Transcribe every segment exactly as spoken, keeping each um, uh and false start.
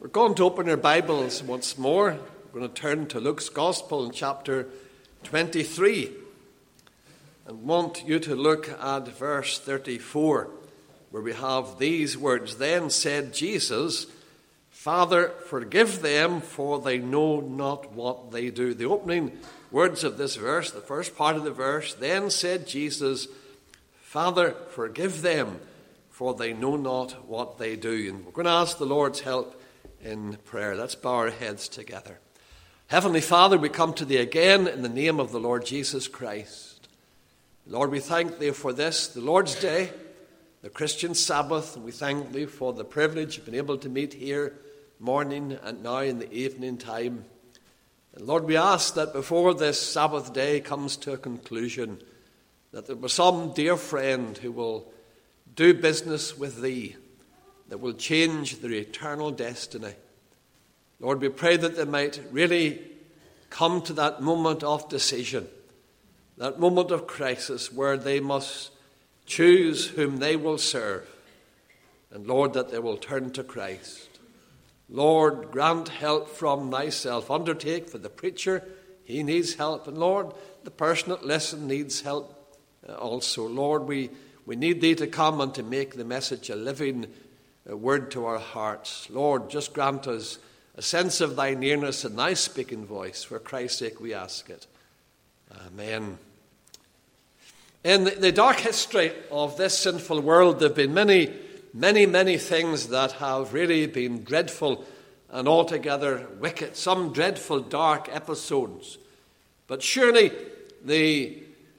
We're going to open our Bibles once more. We're going to turn to Luke's Gospel in chapter twenty-three. And want you to look at verse thirty-four, where we have these words. Then said Jesus, Father, forgive them, for they know not what they do. The opening words of this verse, the first part of the verse, then said Jesus, Father, forgive them, for they know not what they do. And we're going to ask the Lord's help in prayer. Let's bow our heads together. Heavenly Father, we come to thee again in the name of the Lord Jesus Christ. Lord, we thank thee for this, the Lord's Day, the Christian Sabbath, and we thank thee for the privilege of being able to meet here morning and now in the evening time. And Lord, we ask that before this Sabbath day comes to a conclusion, that there was some dear friend who will do business with thee, that will change their eternal destiny. Lord, we pray that they might really come to that moment of decision, that moment of crisis where they must choose whom they will serve. And Lord, that they will turn to Christ. Lord, grant help from thyself. Undertake for the preacher, he needs help. And Lord, the person that listens needs help also. Lord, we, we need thee to come and to make the message a living a word to our hearts. Lord, just grant us a sense of thy nearness and thy speaking voice. For Christ's sake we ask it. Amen. In the dark history of this sinful world, there have been many, many, many things that have really been dreadful and altogether wicked. Some dreadful dark episodes. But surely the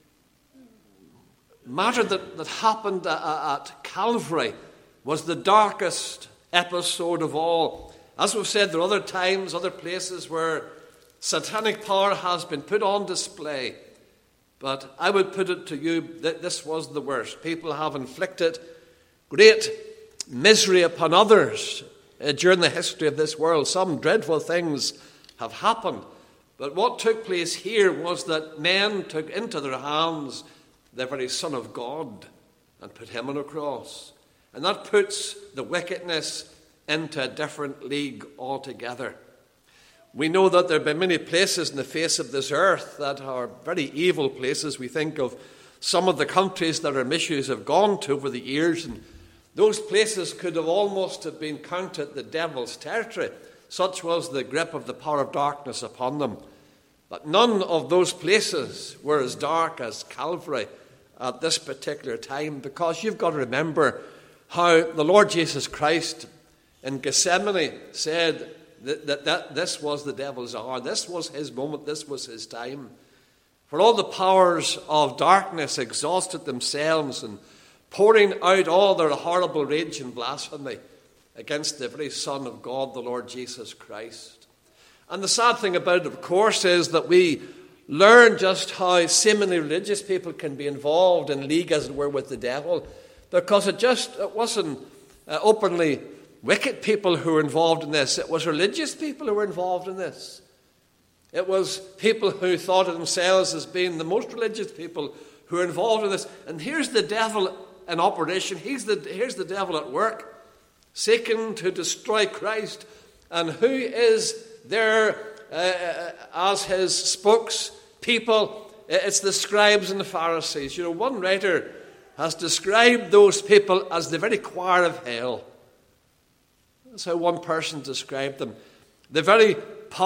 matter that, that happened at Calvary was the darkest episode of all. As we've said, there are other times, other places where satanic power has been put on display. But I would put it to you that this was the worst. People have inflicted great misery upon others uh, during the history of this world. Some dreadful things have happened. But what took place here was that men took into their hands the very Son of God and put him on a cross. And that puts the wickedness into a different league altogether. We know that there have been many places in the face of this earth that are very evil places. We think of some of the countries that our missionaries have gone to over the years, and those places could have almost have been counted the devil's territory. Such was the grip of the power of darkness upon them. But none of those places were as dark as Calvary at this particular time, because you've got to remember how the Lord Jesus Christ in Gethsemane said that, that, that this was the devil's hour. This was his moment. This was his time. For all the powers of darkness exhausted themselves and pouring out all their horrible rage and blasphemy against the very Son of God, the Lord Jesus Christ. And the sad thing about it, of course, is that we learn just how seemingly religious people can be involved in league, as it were, with the devil, because it just it wasn't uh, openly wicked people who were involved in this. It was religious people who were involved in this. It was people who thought of themselves as being the most religious people who were involved in this. And here's the devil in operation. He's the, here's the devil at work, seeking to destroy Christ. And who is there uh, as his spokespeople? It's the scribes and the Pharisees. You know, one writer has described those people as the very choir of hell. That's how one person described them. The very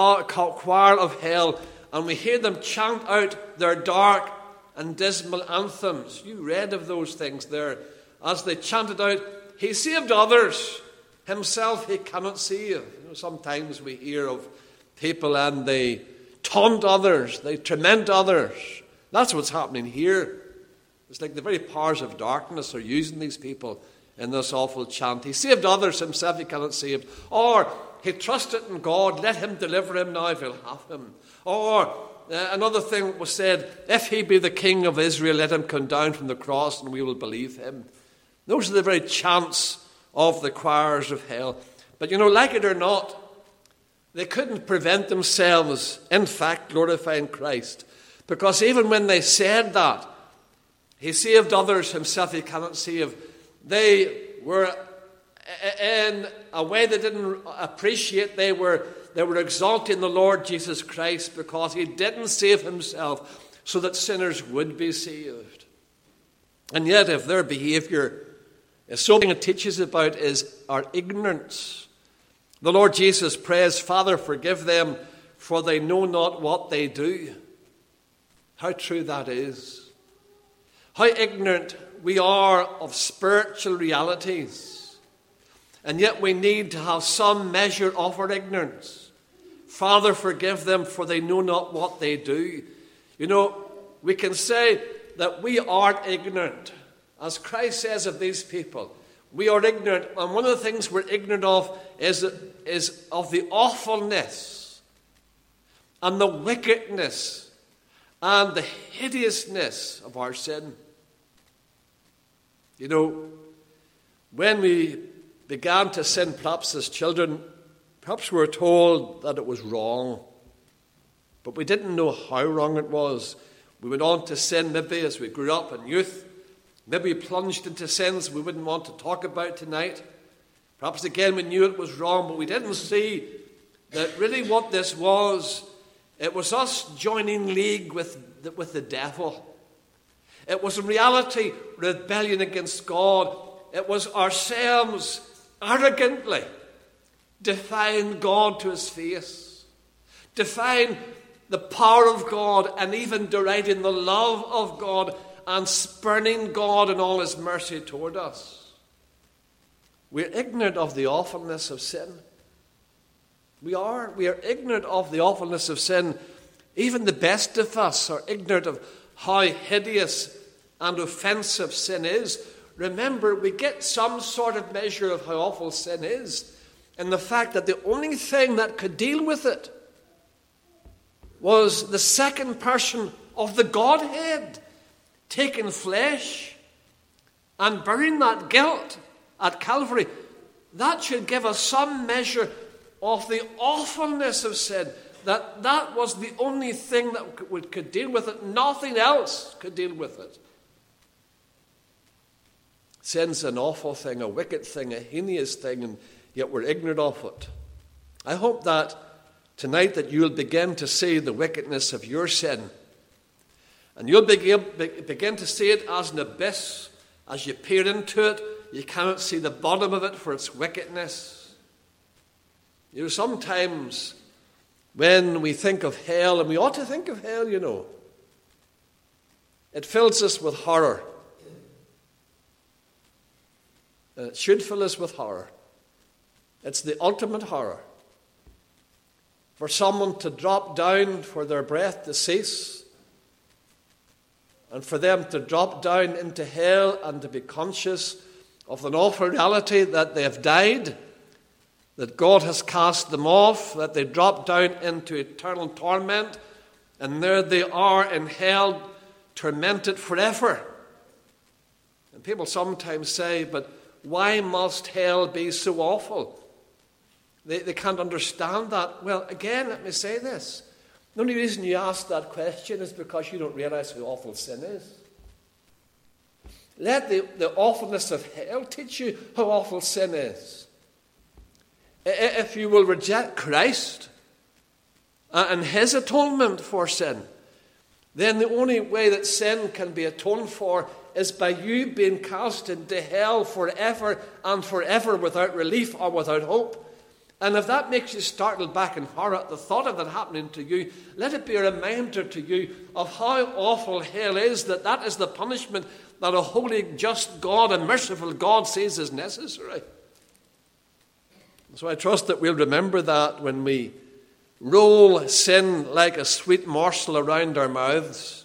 choir of hell. And we hear them chant out their dark and dismal anthems. You read of those things there. As they chanted out, he saved others, himself he cannot save. You know, sometimes we hear of people and they taunt others, they torment others. That's what's happening here. It's like the very powers of darkness are using these people in this awful chant. He saved others, himself he cannot save. Or he trusted in God, let him deliver him now if he'll have him. Or uh, another thing was said, if he be the King of Israel, let him come down from the cross and we will believe him. Those are the very chants of the choirs of hell. But you know, like it or not, they couldn't prevent themselves, in fact, glorifying Christ. Because even when they said that, he saved others, himself he cannot save, they were in a way they didn't appreciate. They were, they were exalting the Lord Jesus Christ because he didn't save himself so that sinners would be saved. And yet, if their behavior is something it teaches about is our ignorance, the Lord Jesus prays, Father, forgive them, for they know not what they do. How true that is. How ignorant we are of spiritual realities. And yet we need to have some measure of our ignorance. Father, forgive them, for they know not what they do. You know, we can say that we aren't ignorant. As Christ says of these people, we are ignorant. And one of the things we're ignorant of is, is of the awfulness and the wickedness and the hideousness of our sin. You know, when we began to sin, perhaps as children, perhaps we were told that it was wrong, but we didn't know how wrong it was. We went on to sin maybe as we grew up in youth. Maybe we plunged into sins we wouldn't want to talk about tonight. Perhaps again we knew it was wrong, but we didn't see that really what this was, it was us joining league with the, with the devil. It was in reality rebellion against God. It was ourselves arrogantly defying God to his face, defying the power of God, and even deriding the love of God, and spurning God and all his mercy toward us. We're ignorant of the awfulness of sin. We are. We are ignorant of the awfulness of sin. Even the best of us are ignorant of how hideous and offensive sin is. Remember, we get some sort of measure of how awful sin is in the fact that the only thing that could deal with it was the second person of the Godhead taking flesh and bearing that guilt at Calvary. That should give us some measure of the awfulness of sin, that that was the only thing that could, could deal with it. Nothing else could deal with it. Sin's an awful thing, a wicked thing, a heinous thing, and yet we're ignorant of it. I hope that tonight that you'll begin to see the wickedness of your sin. And you'll begin, begin to see it as an abyss. As you peer into it, you cannot see the bottom of it for its wickedness. You know, sometimes when we think of hell, and we ought to think of hell, you know, it fills us with horror. And it should fill us with horror. It's the ultimate horror. For someone to drop down, for their breath to cease, and for them to drop down into hell and to be conscious of an awful reality that they have died, that God has cast them off, that they drop down into eternal torment, and there they are in hell, tormented forever. And people sometimes say, but why must hell be so awful? They, they can't understand that. Well, again, let me say this. The only reason you ask that question is because you don't realize how awful sin is. Let the, the awfulness of hell teach you how awful sin is. If you will reject Christ and his atonement for sin, then the only way that sin can be atoned for is by you being cast into hell forever and forever without relief or without hope. And if that makes you startled back in horror at the thought of that happening to you, let it be a reminder to you of how awful hell is, that that is the punishment that a holy, just God and merciful God says is necessary. So I trust that we'll remember that when we roll sin like a sweet morsel around our mouths,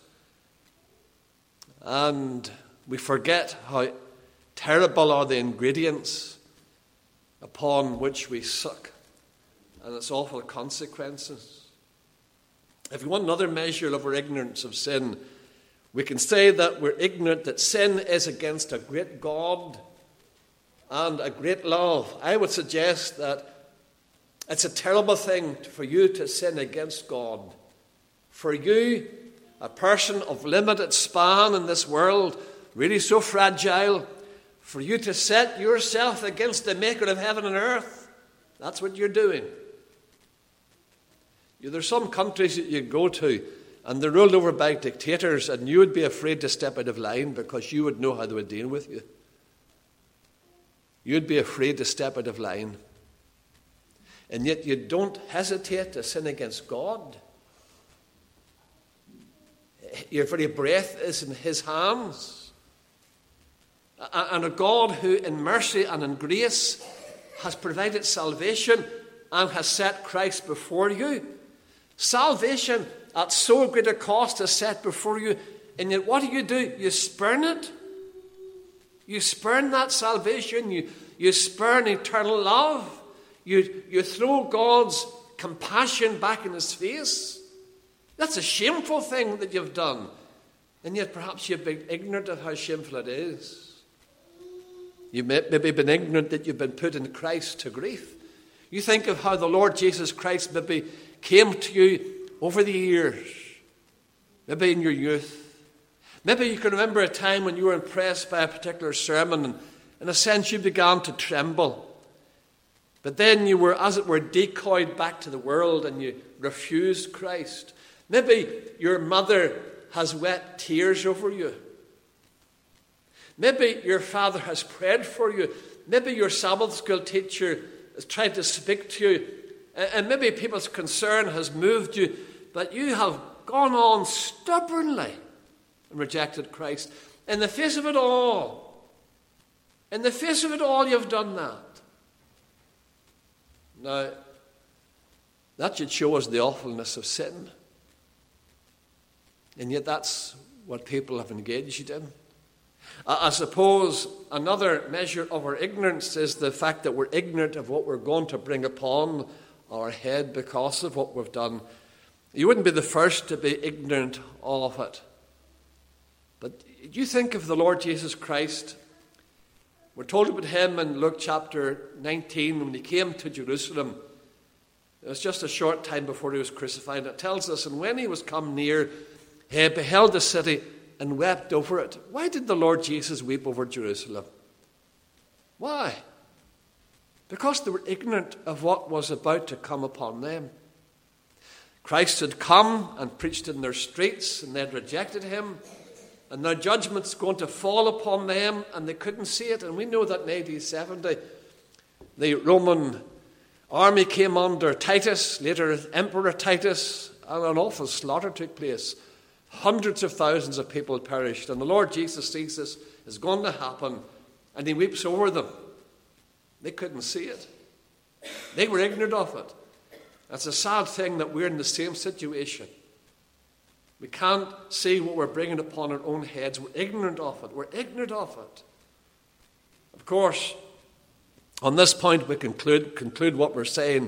and we forget how terrible are the ingredients upon which we suck, and its awful consequences. If we want another measure of our ignorance of sin, we can say that we're ignorant that sin is against a great God and a great love. I would suggest that it's a terrible thing for you to sin against God. For you, a person of limited span in this world, really so fragile, for you to set yourself against the maker of heaven and earth. That's what you're doing. You, there's some countries that you go to, and they're ruled over by dictators, and you would be afraid to step out of line because you would know how they would deal with you. You'd be afraid to step out of line. And yet you don't hesitate to sin against God. Your very breath is in his hands. And a God who in mercy and in grace has provided salvation and has set Christ before you. Salvation at so great a cost is set before you. And yet what do you do? You spurn it. You spurn that salvation. You, you spurn eternal love. You, you throw God's compassion back in his face. That's a shameful thing that you've done. And yet perhaps you've been ignorant of how shameful it is. You've maybe been ignorant that you've been put in Christ to grief. You think of how the Lord Jesus Christ maybe came to you over the years. Maybe in your youth. Maybe you can remember a time when you were impressed by a particular sermon and in a sense you began to tremble. But then you were, as it were, decoyed back to the world and you refused Christ. Maybe your mother has wept tears over you. Maybe your father has prayed for you. Maybe your Sabbath school teacher has tried to speak to you. And maybe people's concern has moved you. But you have gone on stubbornly and rejected Christ. In the face of it all, in the face of it all, you've done that. Now, that should show us the awfulness of sin. And yet that's what people have engaged in. I suppose another measure of our ignorance is the fact that we're ignorant of what we're going to bring upon our head because of what we've done. You wouldn't be the first to be ignorant of it. But you think of the Lord Jesus Christ. We're told about him in Luke chapter nineteen when he came to Jerusalem. It was just a short time before he was crucified. It tells us, and when he was come near, he beheld the city and wept over it. Why did the Lord Jesus weep over Jerusalem? Why? Because they were ignorant of what was about to come upon them. Christ had come and preached in their streets, and they had rejected him. And now judgment's going to fall upon them, and they couldn't see it. And we know that in A D seventy, the Roman army came under Titus, later Emperor Titus, and an awful slaughter took place. Hundreds of thousands of people perished. And the Lord Jesus sees this is going to happen, and he weeps over them. They couldn't see it. They were ignorant of it. It's a sad thing that we're in the same situation. We can't see what we're bringing upon our own heads. We're ignorant of it. We're ignorant of it. Of course, on this point we conclude, conclude what we're saying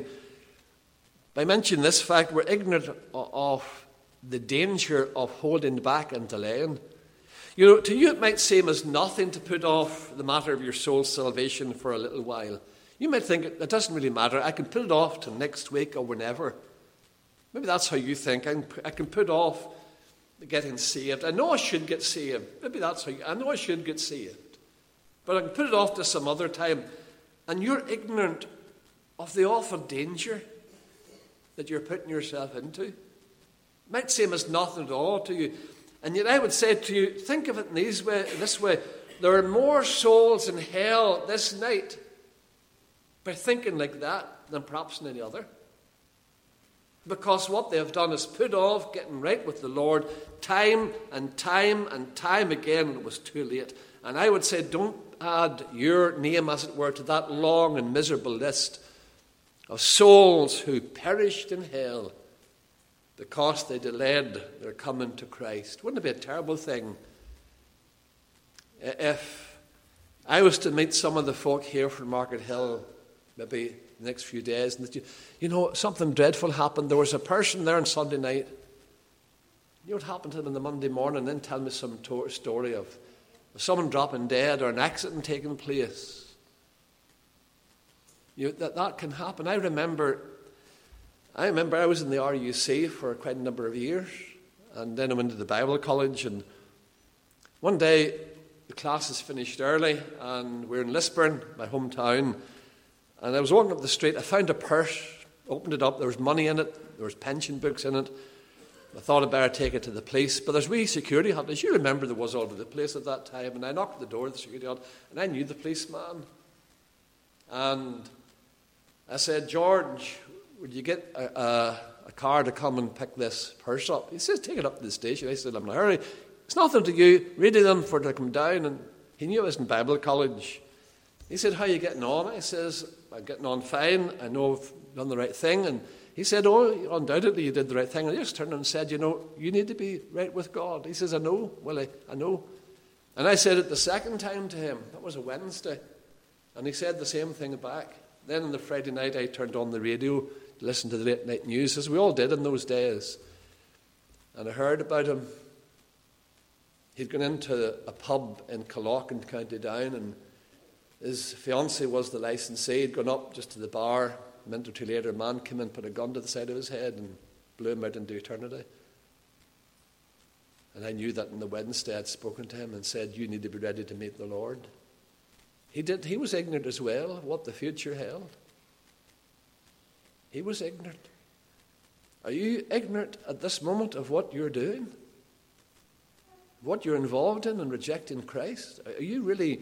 by mentioning this fact. We're ignorant of the danger of holding back and delaying. You know, to you it might seem as nothing to put off the matter of your soul's salvation for a little while. You might think it doesn't really matter. I can put it off till next week or whenever. Maybe that's how you think. I can, I can put off getting saved. I know I should get saved. Maybe that's how you, I know I should get saved. But I can put it off to some other time. And you're ignorant of the awful danger that you're putting yourself into. It might seem as nothing at all to you. And yet I would say to you, think of it in these way, this way. There are more souls in hell this night by thinking like that than perhaps in any other. Because what they have done is put off getting right with the Lord time and time and time again, and it was too late. And I would say don't add your name, as it were, to that long and miserable list of souls who perished in hell because they delayed their coming to Christ. Wouldn't it be a terrible thing if I was to meet some of the folk here from Market Hill maybe the next few days, and that you, you know, something dreadful happened. There was a person there on Sunday night. You know what happened to them on the Monday morning, and then tell me some to- story of, of someone dropping dead or an accident taking place. You know, that, that can happen. I remember, I remember I was in the R U C for quite a number of years, and then I went to the Bible college, and one day the classes finished early, and we're in Lisburn, my hometown. And I was walking up the street. I found a purse, opened it up. There was money in it. There was pension books in it. I thought I'd better take it to the police. But there's wee security hut. As you remember, there was all over the place at that time. And I knocked at the door of the security hut, and I knew the policeman. And I said, George, would you get a, a, a car to come and pick this purse up? He says, take it up to the station. I said, I'm in a hurry. It's nothing to you. Read to them for to come down. And he knew I was in Bible college. He said, how are you getting on? I says, I'm getting on fine. I know I've done the right thing. And he said, oh, undoubtedly you did the right thing. And I just turned and said, you know, you need to be right with God. He says, I know, Willie, I know. And I said it the second time to him. That was a Wednesday. And he said the same thing back. Then on the Friday night, I turned on the radio to listen to the late night news, as we all did in those days. And I heard about him. He'd gone into a pub in Killock in County Down, and his fiancée was the licensee. He'd gone up just to the bar. A minute or two later, a man came in, put a gun to the side of his head, and blew him out into eternity. And I knew that on the Wednesday I'd spoken to him and said, you need to be ready to meet the Lord. He did. He was ignorant as well of what the future held. He was ignorant. Are you ignorant at this moment of what you're doing? What you're involved in and rejecting Christ? Are you really...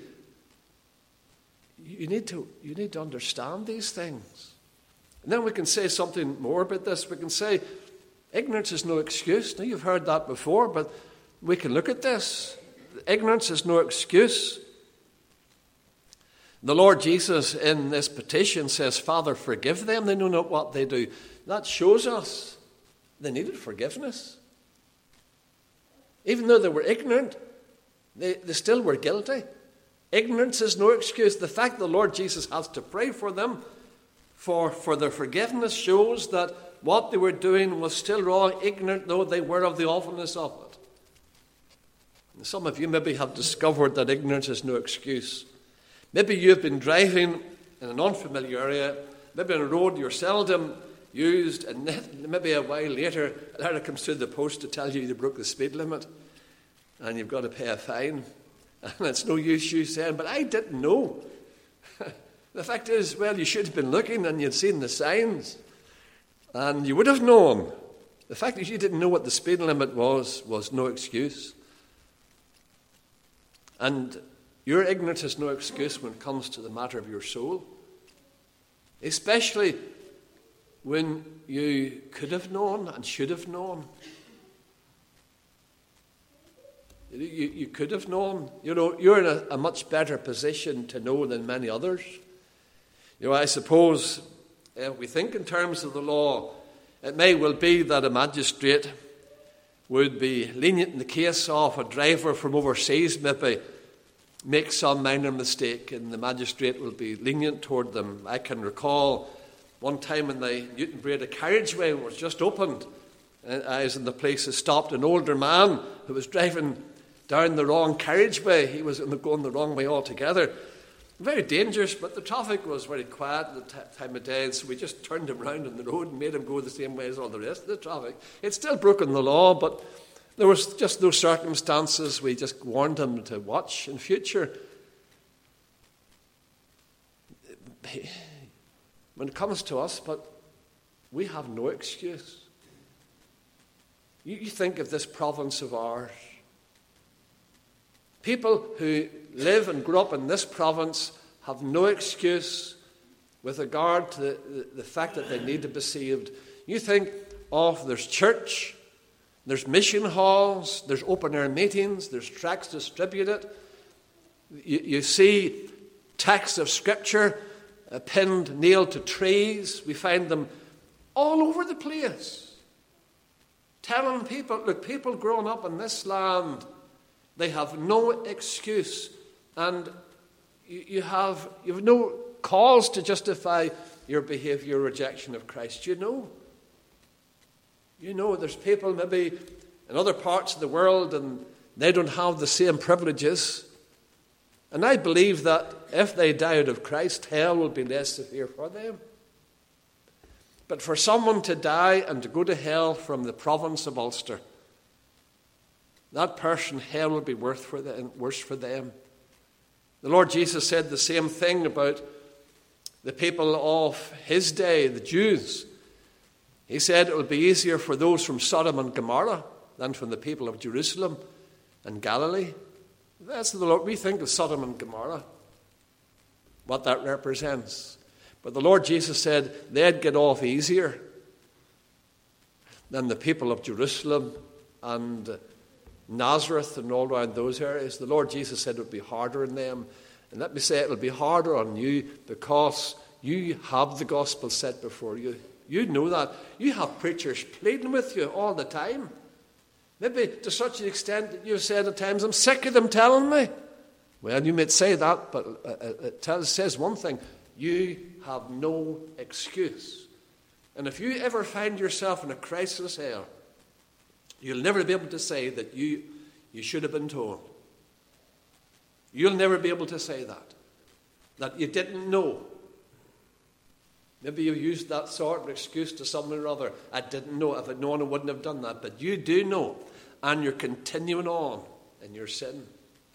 You need to, you need to understand these things. And then we can say something more about this. We can say, ignorance is no excuse. Now, you've heard that before, but we can look at this. Ignorance is no excuse. The Lord Jesus in this petition says, Father, forgive them. They know not what they do. That shows us they needed forgiveness. Even though they were ignorant, they, they still were guilty. Ignorance is no excuse. The fact the Lord Jesus has to pray for them for, for their forgiveness shows that what they were doing was still wrong, ignorant though they were of the awfulness of it. And some of you maybe have discovered that ignorance is no excuse. Maybe you've been driving in an unfamiliar area, maybe on a road you're seldom used, and maybe a while later a letter comes through the post to tell you you broke the speed limit and you've got to pay a fine. And it's no use you saying, but I didn't know. The fact is, well, you should have been looking and you'd seen the signs. And you would have known. The fact that you didn't know what the speed limit was, was no excuse. And your ignorance is no excuse when it comes to the matter of your soul. Especially when you could have known and should have known. You, you could have known. You know, you're in a, a much better position to know than many others. You know, I suppose if we think in terms of the law, it may well be that a magistrate would be lenient in the case of a driver from overseas maybe make some minor mistake, and the magistrate will be lenient toward them. I can recall one time when the Newton Braid a carriageway was just opened, and I was in the place that stopped an older man who was driving down the wrong carriageway. He was going the wrong way altogether. Very dangerous, but the traffic was very quiet at the t- time of day, so we just turned him round on the road and made him go the same way as all the rest of the traffic. It's still broken the law, but there was just those circumstances. We just warned him to watch in future. When it comes to us, but we have no excuse. You, you think of this province of ours. People who live and grow up in this province have no excuse with regard to the, the, the fact that they need to be saved. You think of there's church, there's mission halls, there's open-air meetings, there's tracts distributed. You, you see texts of Scripture uh, pinned, nailed to trees. We find them all over the place. Telling people, look, people growing up in this land, they have no excuse, and you, you have you have no cause to justify your behaviour, your rejection of Christ. You know. You know, there's people maybe in other parts of the world and they don't have the same privileges. And I believe that if they die out of Christ, hell will be less severe for them. But for someone to die and to go to hell from the province of Ulster, that person, hell will be worse for them. Worse for them. The Lord Jesus said the same thing about the people of his day, the Jews. He said it would be easier for those from Sodom and Gomorrah than from the people of Jerusalem and Galilee. That's the Lord. We think of Sodom and Gomorrah, what that represents. But the Lord Jesus said they'd get off easier than the people of Jerusalem and Nazareth and all around those areas. The Lord Jesus said it would be harder on them. And let me say it will be harder on you because you have the gospel set before you. You know that. You have preachers pleading with you all the time. Maybe to such an extent that you've said at times, I'm sick of them telling me. Well, you might say that, but it tells, says one thing. You have no excuse. And if you ever find yourself in a crisis hell, you'll never be able to say that you, you should have been told. You'll never be able to say that. That you didn't know. Maybe you used that sort of excuse to someone or other. I didn't know. If I'd known, I wouldn't have done that. But you do know. And you're continuing on in your sin.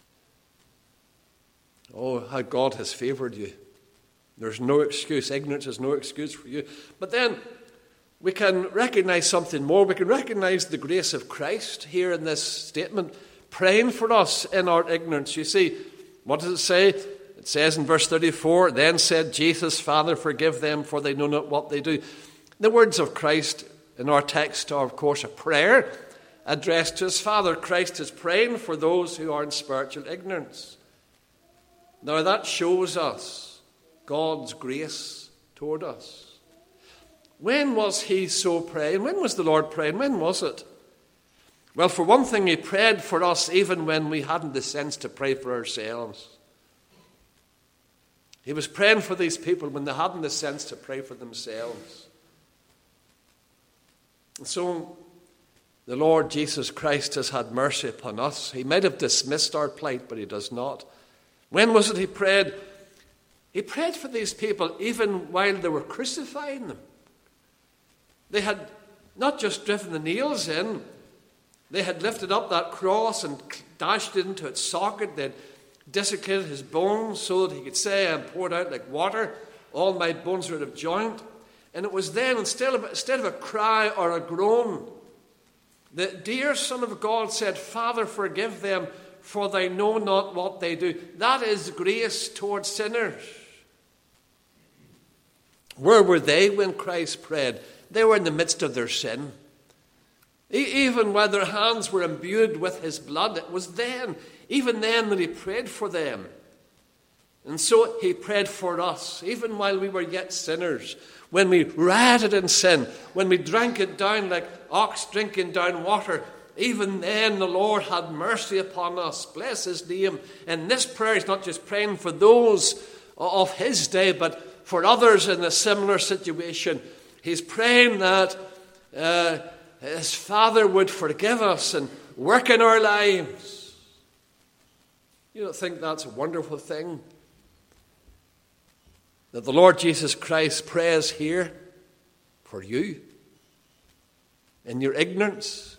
Oh, how God has favored you. There's no excuse. Ignorance is no excuse for you. But then we can recognize something more. We can recognize the grace of Christ here in this statement, praying for us in our ignorance. You see, what does it say? It says in verse thirty-four, then said Jesus, Father, forgive them, for they know not what they do. The words of Christ in our text are, of course, a prayer addressed to his Father. Christ is praying for those who are in spiritual ignorance. Now that shows us God's grace toward us. When was he so praying? When was the Lord praying? When was it? Well, for one thing, he prayed for us even when we hadn't the sense to pray for ourselves. He was praying for these people when they hadn't the sense to pray for themselves. And so the Lord Jesus Christ has had mercy upon us. He might have dismissed our plight, but he does not. When was it he prayed? He prayed for these people even while they were crucifying them. They had not just driven the nails in, they had lifted up that cross and dashed it into its socket. They'd desiccated his bones so that he could say, I'm poured out like water. All my bones are out of joint. And it was then, instead of, instead of a cry or a groan, the dear Son of God said, Father, forgive them, for they know not what they do. That is grace towards sinners. Where were they when Christ prayed? They were in the midst of their sin. Even while their hands were imbued with his blood, it was then, even then, that he prayed for them. And so he prayed for us, even while we were yet sinners, when we rioted in sin, when we drank it down like ox drinking down water. Even then the Lord had mercy upon us. Bless his name. And this prayer is not just praying for those of his day, but for others in a similar situation. He's praying that uh, his Father would forgive us and work in our lives. You don't think that's a wonderful thing? That the Lord Jesus Christ prays here for you in your ignorance,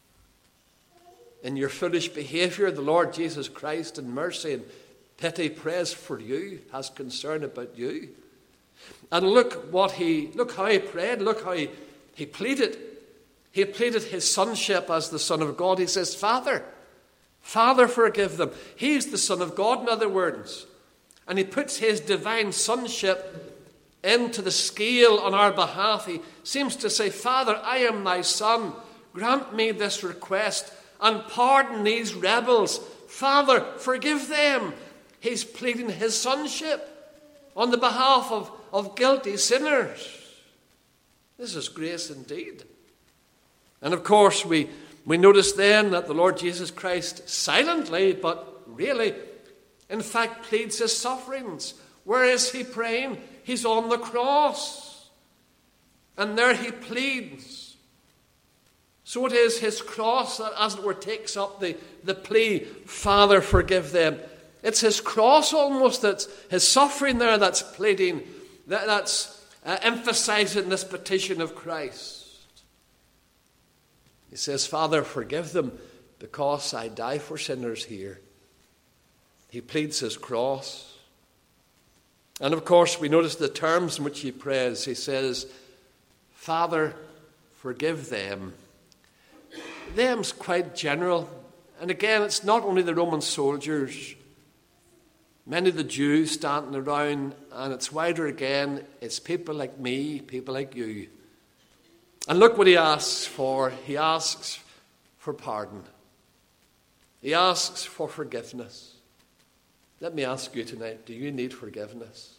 in your foolish behavior. The Lord Jesus Christ in mercy and pity prays for you, has concern about you. And look what he, look how he prayed, look how he, he pleaded. He pleaded his sonship as the Son of God. He says, Father, Father, forgive them. He's the Son of God, in other words. And he puts his divine sonship into the scale on our behalf. He seems to say, Father, I am thy son. Grant me this request and pardon these rebels. Father, forgive them. He's pleading his sonship on the behalf of, of guilty sinners. This is grace indeed. And of course, we, we notice then that the Lord Jesus Christ silently, but really, in fact, pleads his sufferings. Where is he praying? He's on the cross. And there he pleads. So it is his cross that, as it were, takes up the, the plea, Father, forgive them. It's his cross almost, that's his suffering there that's pleading, that, that's uh, emphasizing this petition of Christ. He says, Father, forgive them, because I die for sinners here. He pleads his cross. And of course, we notice the terms in which he prays. He says, Father, forgive them. Them's quite general. And again, it's not only the Roman soldiers. Many of the Jews standing around, and it's wider again. It's people like me, people like you. And look what he asks for. He asks for pardon. He asks for forgiveness. Let me ask you tonight, do you need forgiveness?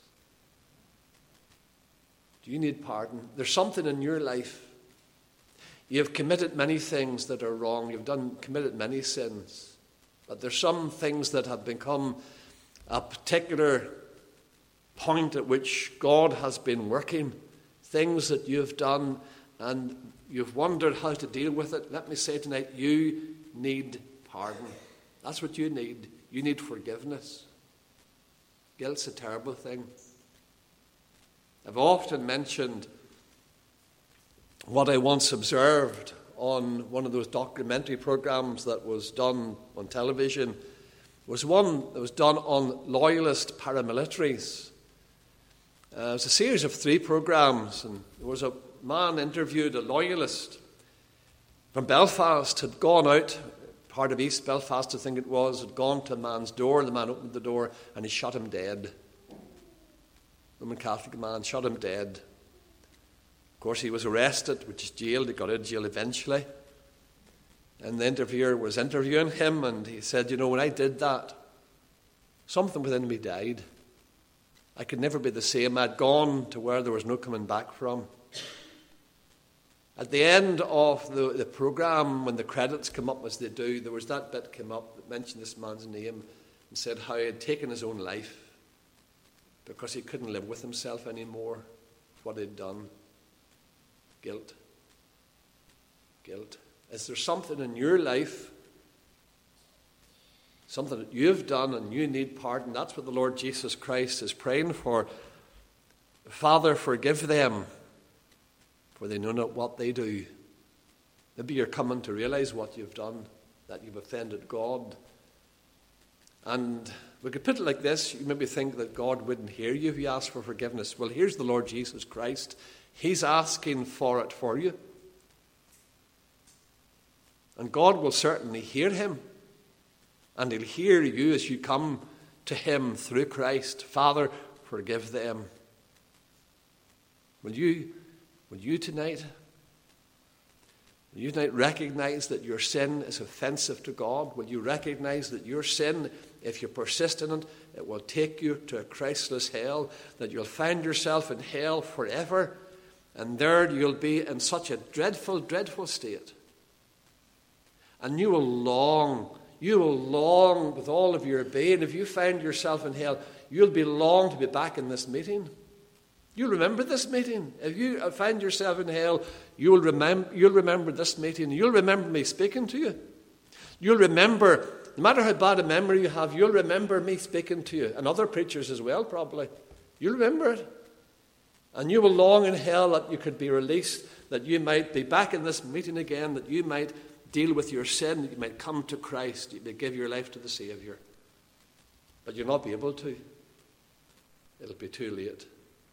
Do you need pardon? There's something in your life. You've committed many things that are wrong. You've done committed many sins. But there's some things that have become a particular point at which God has been working. Things that you've done and you've wondered how to deal with it. Let me say tonight, you need pardon. That's what you need. You need forgiveness. Guilt's a terrible thing. I've often mentioned what I once observed on one of those documentary programs that was done on television. It was one that was done on loyalist paramilitaries. Uh, it was a series of three programs, and there was a man interviewed, a loyalist from Belfast, had gone out, part of East Belfast I think it was, had gone to a man's door. The man opened the door and he shot him dead. Roman Catholic man, shot him dead. Of course, he was arrested, which is jailed. He got out of jail eventually. And the interviewer was interviewing him, and he said, you know, when I did that, something within me died. I could never be the same. I'd gone to where there was no coming back from. At the end of the, the programme, when the credits come up as they do, there was that bit came up that mentioned this man's name and said how he had taken his own life because he couldn't live with himself anymore for what he'd done. Guilt. Guilt. Is there something in your life, something that you've done and you need pardon? That's what the Lord Jesus Christ is praying for. Father, forgive them, for they know not what they do. Maybe you're coming to realize what you've done, that you've offended God. And we could put it like this. You maybe think that God wouldn't hear you if you ask for forgiveness. Well, here's the Lord Jesus Christ. He's asking for it for you. And God will certainly hear him. And he'll hear you as you come to him through Christ. Father, forgive them. Will you, will you tonight, will you tonight recognize that your sin is offensive to God? Will you recognize that your sin, if you persist in it, it will take you to a Christless hell, that you'll find yourself in hell forever, and there you'll be in such a dreadful, dreadful state. And you will long, you will long with all of your being. If you find yourself in hell, you'll be long to be back in this meeting. You'll remember this meeting. If you find yourself in hell, you'll remember, you'll remember this meeting. You'll remember me speaking to you. You'll remember, no matter how bad a memory you have, you'll remember me speaking to you, and other preachers as well probably. You'll remember it. And you will long in hell that you could be released, that you might be back in this meeting again, that you might deal with your sin, that you might come to Christ, you may give your life to the Saviour. But you'll not be able to. It'll be too late.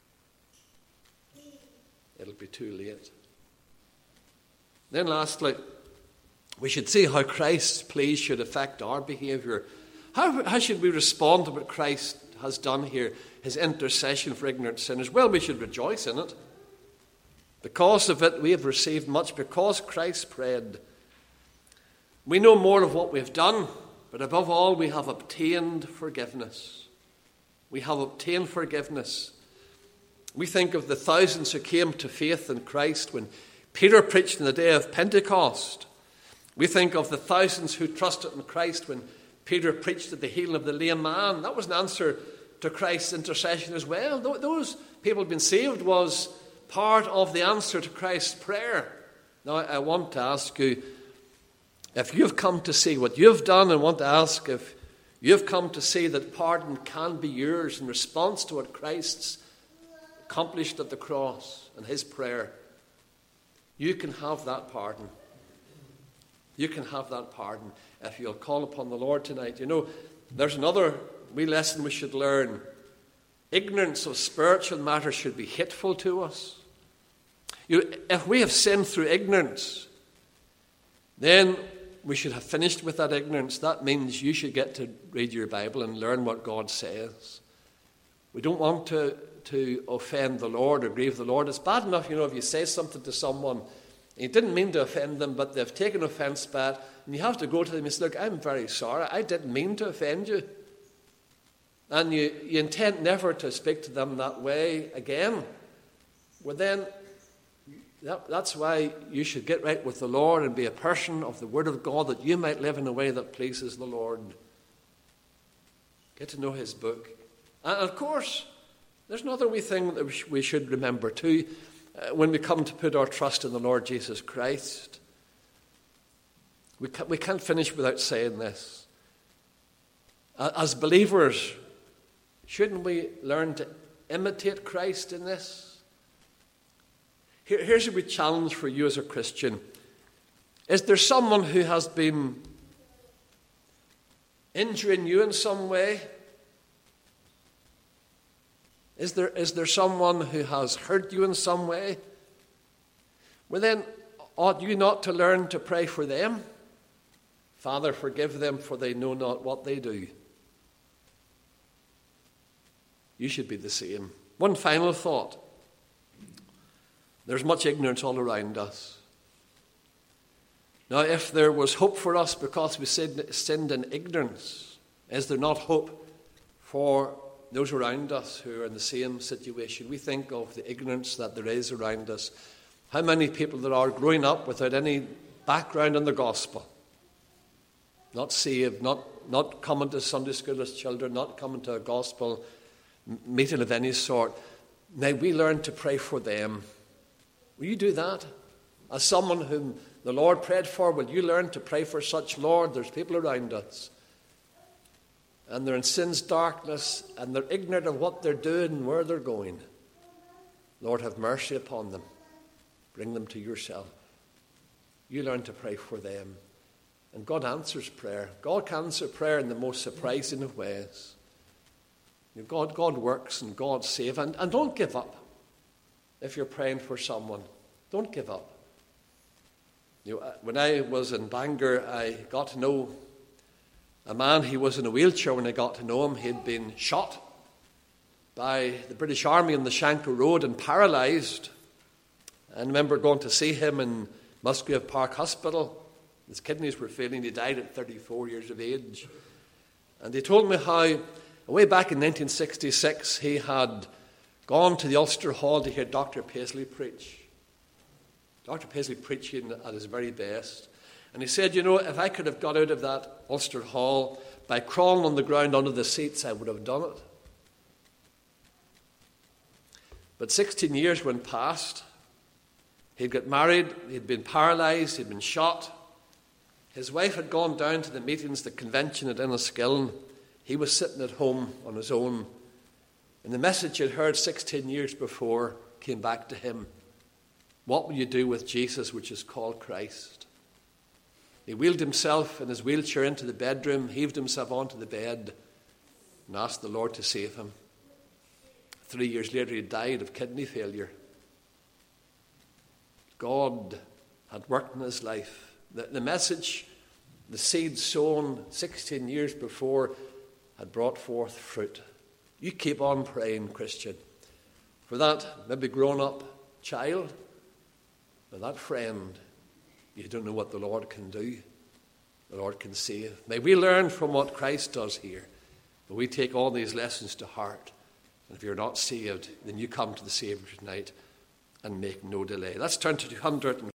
It'll be too late. Then lastly, we should see how Christ's pleas should affect our behaviour. How, how should we respond to what Christ has done here, his intercession for ignorant sinners? Well, we should rejoice in it. Because of it, we have received much. Because Christ prayed, we know more of what we've done, but above all, we have obtained forgiveness. We have obtained forgiveness. We think of the thousands who came to faith in Christ when Peter preached on the day of Pentecost. We think of the thousands who trusted in Christ when Peter preached at the healing of the lame man. That was an answer to Christ's intercession as well. Those people being saved was part of the answer to Christ's prayer. Now, I want to ask you, if you've come to see what you've done, and want to ask if you've come to see that pardon can be yours in response to what Christ's accomplished at the cross and his prayer, you can have that pardon. You can have that pardon if you'll call upon the Lord tonight. You know, there's another wee lesson we should learn. Ignorance of spiritual matters should be hateful to us. You, if we have sinned through ignorance, then we should have finished with that ignorance. That means you should get to read your Bible and learn what God says. We don't want to, to offend the Lord or grieve the Lord. It's bad enough, you know, if you say something to someone, and you didn't mean to offend them, but they've taken offence by it, and you have to go to them and say, look, I'm very sorry. I didn't mean to offend you. And you, you intend never to speak to them that way again. Well, then, that, that's why you should get right with the Lord and be a person of the Word of God, that you might live in a way that pleases the Lord. Get to know His book. And of course, there's another wee thing that we should remember too, uh, when we come to put our trust in the Lord Jesus Christ. We can't, we can't finish without saying this. As believers, shouldn't we learn to imitate Christ in this? Here, here's a wee challenge for you as a Christian. Is there someone who has been injuring you in some way? Is there, is there someone who has hurt you in some way? Well then, ought you not to learn to pray for them? Father, forgive them, for they know not what they do. You should be the same. One final thought. There's much ignorance all around us. Now, if there was hope for us because we sinned in ignorance, is there not hope for those around us who are in the same situation? We think of the ignorance that there is around us. How many people there are growing up without any background in the gospel? Not saved, not, not coming to Sunday school as children, not coming to a gospel meeting of any sort. Now we learn to pray for them. Will you do that? As someone whom the Lord prayed for, will you learn to pray for such? Lord, there's people around us, and they're in sin's darkness, and they're ignorant of what they're doing and where they're going. Lord, have mercy upon them. Bring them to yourself. You learn to pray for them. And God answers prayer. God can answer prayer in the most surprising of ways. God, God works and God saves. And, and don't give up if you're praying for someone. Don't give up. You know, when I was in Bangor, I got to know a man. He was in a wheelchair when I got to know him. He'd been shot by the British Army on the Shankill Road and paralysed. I remember going to see him in Musgrave Park Hospital. His kidneys were failing. He died at thirty-four years of age. And he told me how, way back in nineteen sixty-six, he had gone to the Ulster Hall to hear Doctor Paisley preach. Doctor Paisley preaching at his very best. And he said, you know, if I could have got out of that Ulster Hall by crawling on the ground under the seats, I would have done it. But sixteen years went past. He'd got married, he'd been paralysed, he'd been shot. His wife had gone down to the meetings, the convention at Enniskillen. He was sitting at home on his own. And the message he'd heard sixteen years before came back to him. What will you do with Jesus, which is called Christ? He wheeled himself in his wheelchair into the bedroom, heaved himself onto the bed, and asked the Lord to save him. Three years later, he died of kidney failure. God had worked in his life. The, the message, the seed sown sixteen years before, had brought forth fruit. You keep on praying, Christian, for that maybe grown-up child, or that friend. You don't know what the Lord can do. The Lord can save. May we learn from what Christ does here. But we take all these lessons to heart. And if you're not saved, then you come to the Saviour tonight and make no delay. Let's turn to two hundred.